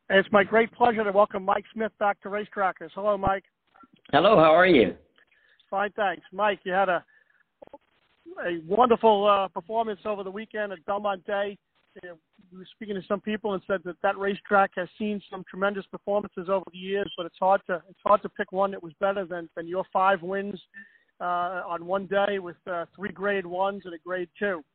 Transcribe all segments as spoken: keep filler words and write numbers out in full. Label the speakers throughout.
Speaker 1: It's my great pleasure to welcome Mike Smith back to Racetrackers. Hello, Mike.
Speaker 2: Hello, how are you?
Speaker 1: Fine, thanks. Mike, you had a a wonderful uh, performance over the weekend at Belmont Day. You know, we were speaking to some people and said that that racetrack has seen some tremendous performances over the years, but it's hard to it's hard to pick one that was better than, than your five wins uh, on one day with uh, three grade ones and a grade two.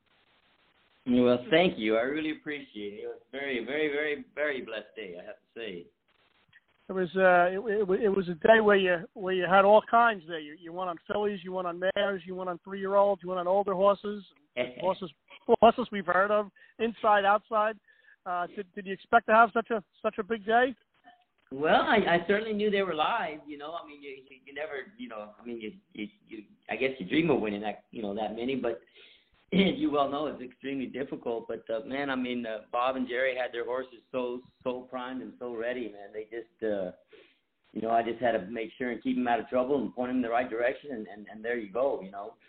Speaker 2: Well, thank you. I really appreciate it. It was a very, very, very, very blessed day, I have to say.
Speaker 1: It was uh, it, it, it was a day where you where you had all kinds there. You you won on fillies, you won on mares, you won on three year olds, you won on older horses, horses horses we've heard of, inside, outside. Uh, did did you expect to have such a such a big day?
Speaker 2: Well, I, I certainly knew they were live. You know, I mean, you, you you never, you know, I mean, you you, you I guess you dream of winning that, you know, that many, but you well know it's extremely difficult. But uh, man, I mean, uh, Bob and Jerry had their horses so so primed and so ready, man. They just, uh, you know, I just had to make sure and keep them out of trouble and point them in the right direction, and, and, and there you go, you know.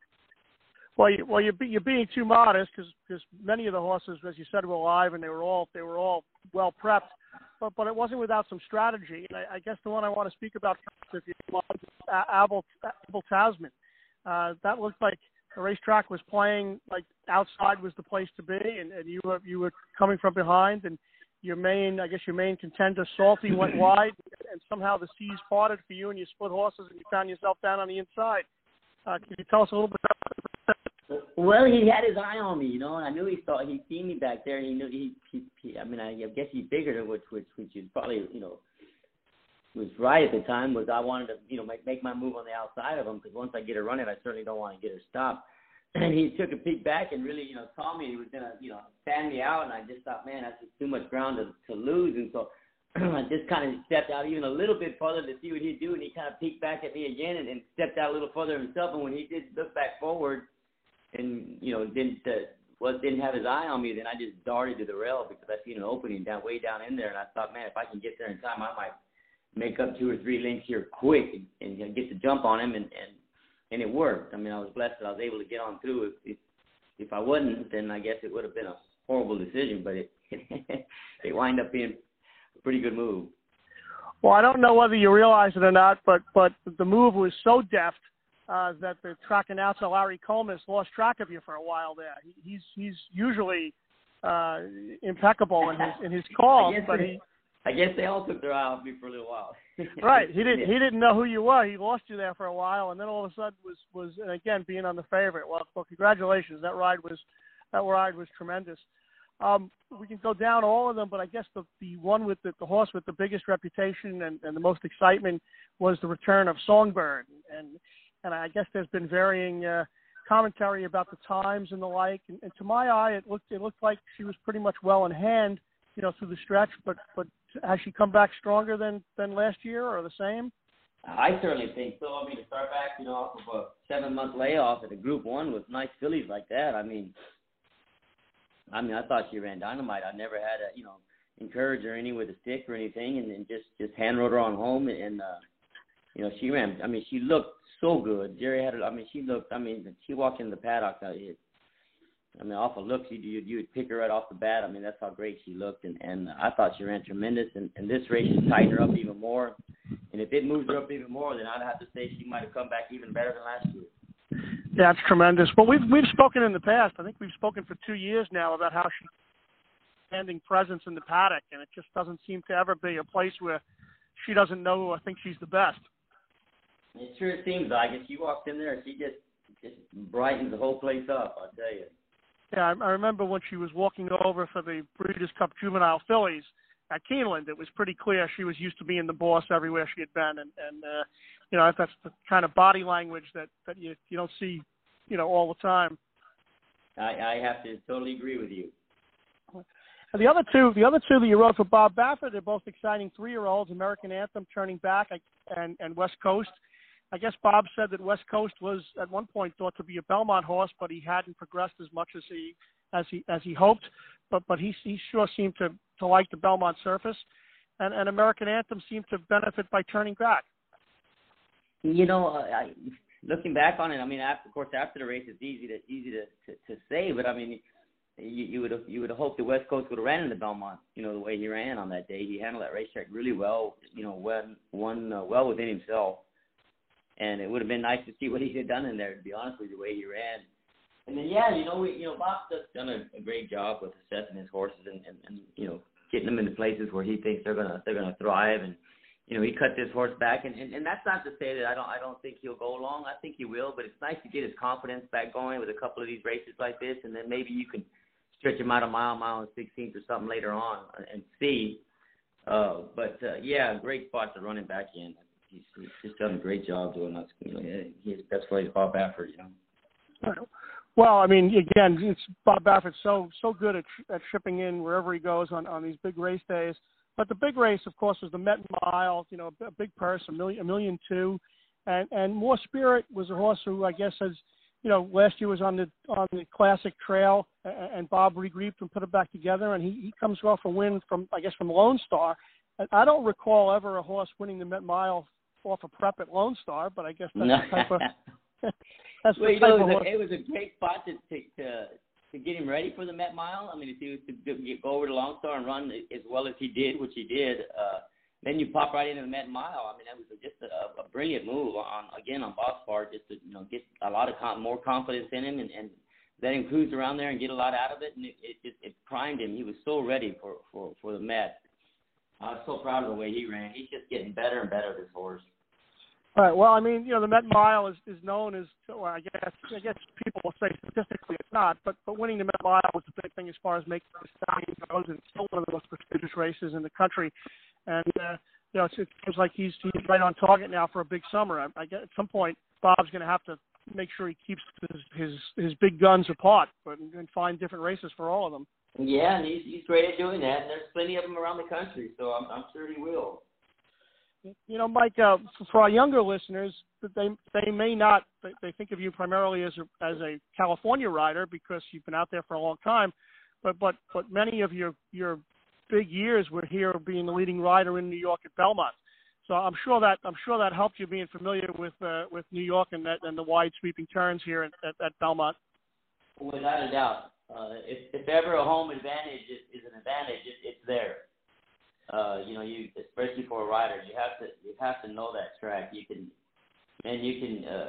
Speaker 1: Well, you, well, you're, be, you're being too modest because many of the horses, as you said, were live and they were all they were all well prepped, but but it wasn't without some strategy. And I, I guess the one I want to speak about first, if you want, is Abel, Abel Tasman. Uh, that looked like the racetrack was playing like outside was the place to be, and, and you were you were coming from behind, and your main, I guess your main contender, Salty, went wide, and somehow the seas parted for you, and you split horses, and you found yourself down on the inside. Uh, can you tell us a little bit about that?
Speaker 2: Well, he had his eye on me, you know, and I knew he saw he'd seen me back there. He knew he, he, he I mean, I guess he figured it, which which which is probably, you know, was right at the time, was I wanted to, you know, make, make my move on the outside of him, because once I get her running, I certainly don't want to get her stopped. And he took a peek back and really, you know, saw me. He was going to, you know, fan me out, and I just thought, man, that's just too much ground to, to lose. And so I just kind of stepped out even a little bit further to see what he'd do, and he kind of peeked back at me again and, and stepped out a little further himself. And when he did look back forward and, you know, didn't uh, well, didn't have his eye on me, then I just darted to the rail because I seen an opening down way down in there, and I thought, man, if I can get there in time, I might make up two or three lengths here quick and, and get the jump on him, and, and and it worked. I mean, I was blessed that I was able to get on through. If if, if I wasn't, then I guess it would have been a horrible decision, but it it wound up being a pretty good move.
Speaker 1: Well, I don't know whether you realize it or not, but but the move was so deft uh, that the track announcer Larry Comas lost track of you for a while there. He, he's he's usually uh, impeccable in his in his calls, but he.
Speaker 2: I guess they all took their eye off me for a little while.
Speaker 1: Right. He didn't. He didn't know who you were. He lost you there for a while, and then all of a sudden was was and again being on the favorite. Well, well, congratulations. That ride was that ride was tremendous. Um, we can go down all of them, but I guess the the one with the, the horse with the biggest reputation and, and the most excitement was the return of Songbird, and and I guess there's been varying uh, commentary about the times and the like. And, and to my eye, it looked it looked like she was pretty much well in hand, you know, through the stretch, but but. Has she come back stronger than, than last year or the same?
Speaker 2: I certainly think so. I mean, to start back, you know, off of a seven-month layoff at a Group One with nice fillies like that, I mean, I mean, I thought she ran dynamite. I never had a, you know, encourage her any with a stick or anything, and then just, just hand rode her on home, and, uh, you know, she ran. I mean, she looked so good. Jerry had her, I mean, she looked, I mean, she walked in the paddock, it, I mean, off of looks, you you would pick her right off the bat. I mean, that's how great she looked, and, and I thought she ran tremendous. And, and this race has tightened her up even more. And if it moves her up even more, then I'd have to say she might have come back even better than last year.
Speaker 1: Yeah, it's tremendous. Well, we've we've spoken in the past. I think we've spoken for two years now about how she's standing presence in the paddock, and it just doesn't seem to ever be a place where she doesn't know or think she's the best.
Speaker 2: It sure seems like it. She walks in there, and she just just brightens the whole place up. I'll tell you.
Speaker 1: Yeah, I remember when she was walking over for the Breeders' Cup Juvenile fillies at Keeneland, it was pretty clear she was used to being the boss everywhere she had been. And, and uh, you know, that's the kind of body language that, that you, you don't see, you know, all the time.
Speaker 2: I, I have to totally agree with you.
Speaker 1: And the other two, the other two that you wrote for Bob Baffert, they're both exciting three-year-olds, American Anthem, Turning Back, and, and West Coast. I guess Bob said that West Coast was at one point thought to be a Belmont horse, but he hadn't progressed as much as he as he as he hoped. But but he he sure seemed to, to like the Belmont surface, and, and American Anthem seemed to benefit by Turning Back.
Speaker 2: You know, I, looking back on it, I mean, after, of course, after the race, it's easy to easy to, to, to say, but I mean, you, you would have you would have hoped the West Coast would have ran into Belmont. You know, the way he ran on that day, he handled that racetrack really well. You know, won won uh, well within himself, and it would have been nice to see what he had done in there. To be honest with you, the way he ran. And then yeah, you know, we, you know, Bob's just done a, a great job with assessing his horses and, and, and you know, getting them into places where he thinks they're gonna they're gonna thrive. And you know, he cut this horse back, and, and, and that's not to say that I don't I don't think he'll go long. I think he will, but it's nice to get his confidence back going with a couple of these races like this, and then maybe you can stretch him out a mile, mile and sixteenth or something later on and see. Uh, but uh, yeah, great spot to run him back in. He's, he's just done a great job doing that. You know, he, that's why he's Bob Baffert, you know.
Speaker 1: Well, I mean, again, it's Bob Baffert's so so good at at shipping in wherever he goes on, on these big race days. But the big race, of course, was the Met Mile. You know, a big purse, a million, a million two, and and More Spirit was a horse who I guess has, you know, last year was on the on the Classic Trail, and, and Bob regrouped and put it back together, and he, he comes off a win from I guess from Lone Star. And I don't recall ever a horse winning the Met Mile off a prep at Lone Star, but I guess that's the type of that's
Speaker 2: well,
Speaker 1: the
Speaker 2: you
Speaker 1: type
Speaker 2: know,
Speaker 1: of
Speaker 2: it was,
Speaker 1: horse.
Speaker 2: a, it was a great spot to to. to to get him ready for the Met Mile. I mean, if he was to get, go over to Lone Star and run as well as he did, which he did, uh, then you pop right into the Met Mile. I mean, that was just a, a brilliant move on, again, on Bob's part, just to, you know, get a lot of con- more confidence in him and, and let him cruise around there and get a lot out of it. And it, it, it, it primed him. He was so ready for, for, for the Met. I was so proud of the way he ran. He's just getting better and better, this horse.
Speaker 1: All right. Well, I mean, you know, the Met Mile is, is known as, well, I guess, I guess people will say statistically it's not, but, but winning the Met Mile was a big thing as far as making the stallion goes, and it's still one of the most prestigious races in the country. And, uh, you know, it's, it seems like he's, he's right on target now for a big summer. I, I guess at some point, Bob's going to have to make sure he keeps his, his, his big guns apart, but and find different races for all of them.
Speaker 2: Yeah, and he's, he's great at doing that, and there's plenty of them around the country, so I'm, I'm sure he will.
Speaker 1: You know, Mike, uh, for our younger listeners, they they may not they think of you primarily as a as a California rider because you've been out there for a long time, but but but many of your your big years were here being the leading rider in New York at Belmont. So I'm sure that I'm sure that helped you being familiar with uh, with New York and that and the wide sweeping turns here at, at, at Belmont.
Speaker 2: Without a doubt, uh, if if ever a home advantage is, is an advantage, it, it's there. Uh, you know, you especially for a rider, you have to you have to know that track. You can, and you can, uh,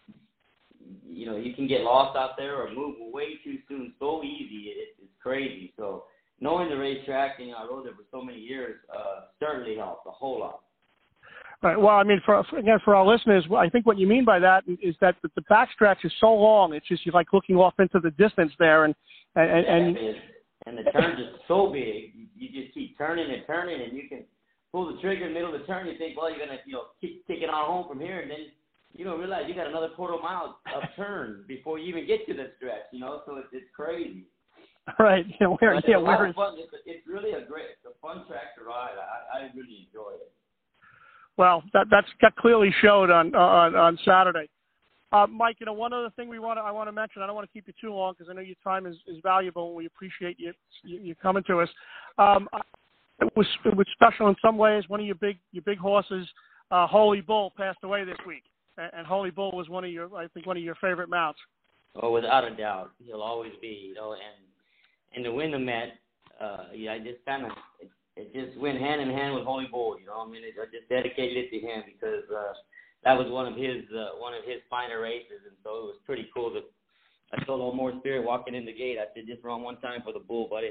Speaker 2: you know, you can get lost out there or move way too soon. So easy, it, it's crazy. So knowing the racetrack, and you know, I rode there for so many years, uh, certainly helped a whole lot.
Speaker 1: Right. Well, I mean, for again for our listeners, I think what you mean by that is that the backstretch is so long. It's just you're like looking off into the distance there, and and
Speaker 2: yeah,
Speaker 1: and.
Speaker 2: and And the turns are so big, you, you just keep turning and turning, and you can pull the trigger in the middle of the turn. You think, well, you're gonna, you know, keep taking on home from here, and then you don't realize you got another quarter mile of turn before you even get to the stretch. You know, so it's, it's crazy.
Speaker 1: Right. Yeah. Where?
Speaker 2: But
Speaker 1: Yeah.
Speaker 2: It's,
Speaker 1: Where is?
Speaker 2: fun. It's, it's really a great, it's a fun track to ride. I, I really enjoy it.
Speaker 1: Well, that that's got clearly showed on on on Saturday. Uh, Mike, you know, one other thing we want to I want to mention. I don't want to keep you too long because I know your time is, is valuable, and we appreciate you you, you coming to us. Um, it was it was special in some ways. One of your big your big horses, uh, Holy Bull, passed away this week, and, and Holy Bull was one of your I think one of your favorite mounts.
Speaker 2: Oh, without a doubt, he'll always be. You know, and and to win the Met, uh, yeah, I just kind of it, it just went hand in hand with Holy Bull. You know, I mean, it, I just dedicated it to him because. Uh, That was one of his uh, one of his finer races, and so it was pretty cool. To, I told old More Spirit walking in the gate, I said, "Just run one time for the bull, buddy,"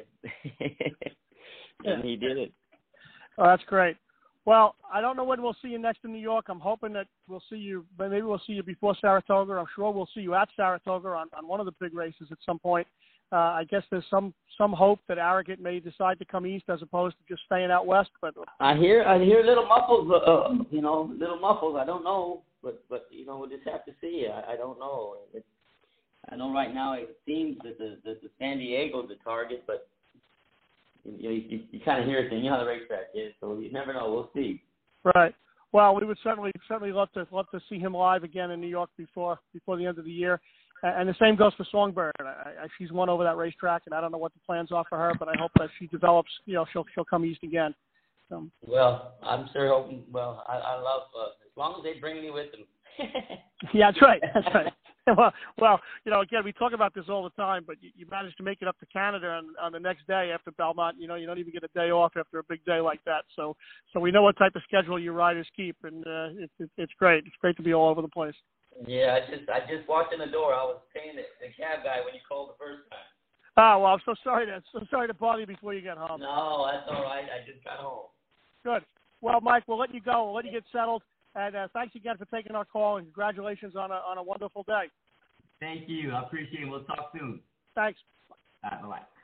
Speaker 2: and he did it.
Speaker 1: Oh, that's great. Well, I don't know when we'll see you next in New York. I'm hoping that we'll see you, but maybe we'll see you before Saratoga. I'm sure we'll see you at Saratoga on, on one of the big races at some point. Uh, I guess there's some, some hope that Arrogant may decide to come east as opposed to just staying out west. But
Speaker 2: I hear I hear little muffles, uh, you know, little muffles. I don't know, but but you know, we'll just have to see. I, I don't know. It's, I know right now it seems that the that the San Diego's the target, but you know, you, you kind of hear it, and you know how the racetrack is, so you never know. We'll see.
Speaker 1: Right. Well, we would certainly certainly love to love to see him live again in New York before before the end of the year. And the same goes for Songbird. I, I, she's won over that racetrack, and I don't know what the plans are for her, but I hope that she develops. You know, she'll she'll come east again. So.
Speaker 2: Well, I'm sure hoping. Well, I, I love uh, as long as they bring me with them.
Speaker 1: Yeah, that's right. That's right. well, well, you know, again, we talk about this all the time, but you, you managed to make it up to Canada on, on the next day after Belmont. You know, you don't even get a day off after a big day like that. So, so we know what type of schedule your riders keep, and uh, it, it, it's great. It's great to be all over the place.
Speaker 2: Yeah, I just I just walked in the door. I was paying the, the cab guy when you called the first time.
Speaker 1: Oh, well, I'm so sorry to so sorry to bother you before you get home.
Speaker 2: No, that's all right. I just got home.
Speaker 1: Good. Well, Mike, we'll let you go. We'll let you get settled. And uh, thanks again for taking our call, and congratulations on a on a wonderful day.
Speaker 2: Thank you. I appreciate it. We'll talk soon.
Speaker 1: Thanks.
Speaker 2: All right, bye-bye.